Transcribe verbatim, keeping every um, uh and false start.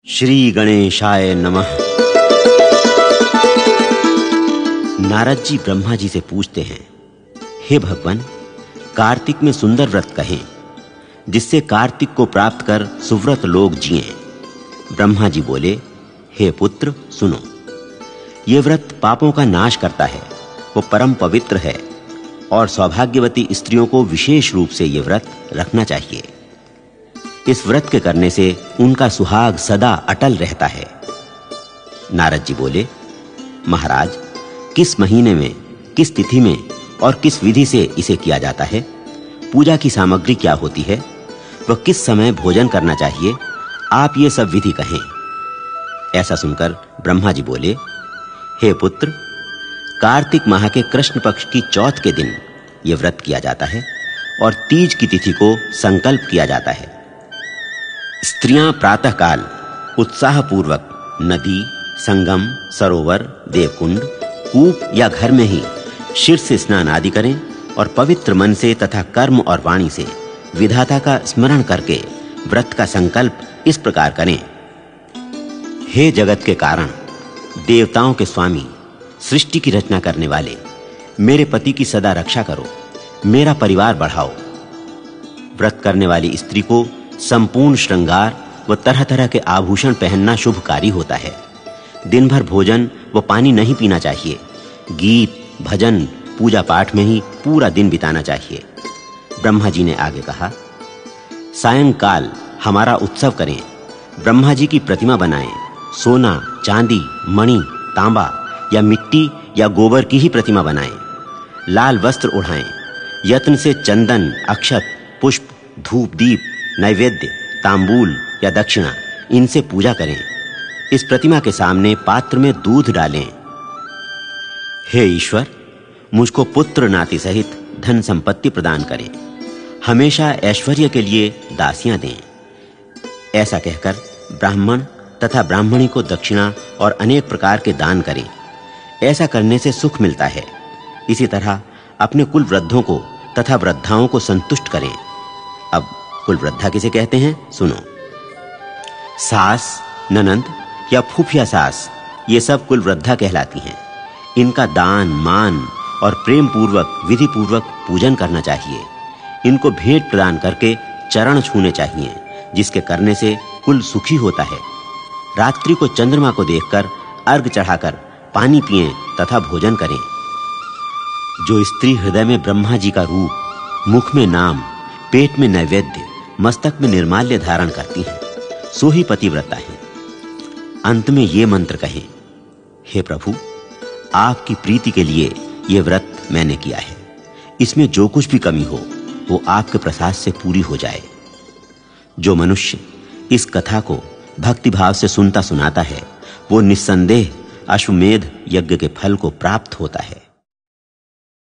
श्री गणेशाय नमः। नारद जी ब्रह्मा जी से पूछते हैं, हे भगवान, कार्तिक में सुंदर व्रत कहें जिससे कार्तिक को प्राप्त कर सुव्रत लोग जिएं। ब्रह्मा जी बोले, हे पुत्र सुनो, ये व्रत पापों का नाश करता है, वो परम पवित्र है और सौभाग्यवती स्त्रियों को विशेष रूप से ये व्रत रखना चाहिए। इस व्रत के करने से उनका सुहाग सदा अटल रहता है। नारद जी बोले, महाराज, किस महीने में, किस तिथि में और किस विधि से इसे किया जाता है? पूजा की सामग्री क्या होती है? वह किस समय भोजन करना चाहिए? आप ये सब विधि कहें। ऐसा सुनकर ब्रह्मा जी बोले, हे पुत्र, कार्तिक माह के कृष्ण पक्ष की चौथ के दिन यह व्रत किया जाता है और तीज की तिथि को संकल्प किया जाता है। स्त्रियां प्रातः काल उत्साह पूर्वक नदी, संगम, सरोवर, देवकुंड, कूप या घर में ही शीर्ष से स्नान आदि करें और पवित्र मन से तथा कर्म और वाणी से विधाता का स्मरण करके व्रत का संकल्प इस प्रकार करें। हे जगत के कारण, देवताओं के स्वामी, सृष्टि की रचना करने वाले, मेरे पति की सदा रक्षा करो, मेरा परिवार बढ़ाओ। व्रत करने वाली स्त्री को संपूर्ण श्रृंगार व तरह-तरह के आभूषण पहनना शुभकारी होता है। दिन भर भोजन व पानी नहीं पीना चाहिए। गीत, भजन, पूजा पाठ में ही पूरा दिन बिताना चाहिए। ब्रह्मा जी ने आगे कहा, सायंकाल हमारा उत्सव करें, ब्रह्मा जी की प्रतिमा बनाएं, सोना, चांदी, मणि, तांबा या मिट्टी या गोबर की ही प्रतिमा बनाएं, लाल वस्त्र ओढ़ाएं, यत्न से चंदन, अक्षत, पुष्प, धूप, दीप, नैवेद्य, तांबूल या दक्षिणा इनसे पूजा करें। इस प्रतिमा के सामने पात्र में दूध डालें। हे ईश्वर, मुझको पुत्र नाती सहित धन संपत्ति प्रदान करें, हमेशा ऐश्वर्य के लिए दासियां दें। ऐसा कहकर ब्राह्मण तथा ब्राह्मणी को दक्षिणा और अनेक प्रकार के दान करें। ऐसा करने से सुख मिलता है। इसी तरह अपने कुल वृद्धों को तथा वृद्धाओं को संतुष्ट करें। अब कुल वृद्धा किसे कहते हैं, सुनो। सास, ननंद या फूफिया सास, ये सब कुल वृद्धा कहलाती हैं। इनका दान, मान और प्रेम पूर्वक, विधि पूर्वक पूजन करना चाहिए। इनको भेंट प्रदान करके चरण छूने चाहिए, जिसके करने से कुल सुखी होता है। रात्रि को चंद्रमा को देखकर अर्घ चढ़ाकर पानी पिएं तथा भोजन करें। जो स्त्री हृदय में ब्रह्मा जी का रूप, मुख में नाम, पेट में नैवेद्य, मस्तक में निर्माल्य धारण करती है, सो ही पतिव्रता है। अंत में ये मंत्र कहें, हे प्रभु, आपकी प्रीति के लिए ये व्रत मैंने किया है। इसमें जो कुछ भी कमी हो वो आपके प्रसाद से पूरी हो जाए। जो मनुष्य इस कथा को भक्ति भाव से सुनता सुनाता है, वो निस्संदेह अश्वमेध यज्ञ के फल को प्राप्त होता है।